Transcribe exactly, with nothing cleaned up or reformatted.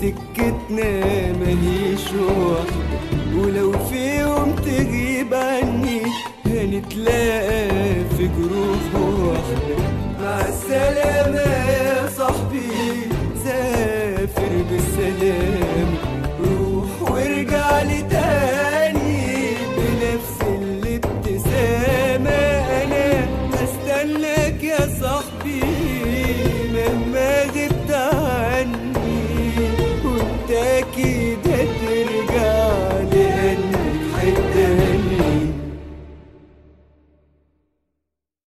سكتنا ماهيش واحدة، ولو في يوم تغيب عني هنتلاقى في جروح واحدة. مع السلامة يا صاحبي، سافر بالسلام، روح وارجع لي تاني بنفس الابتسامة. أنا هستناك يا صاحبي مهما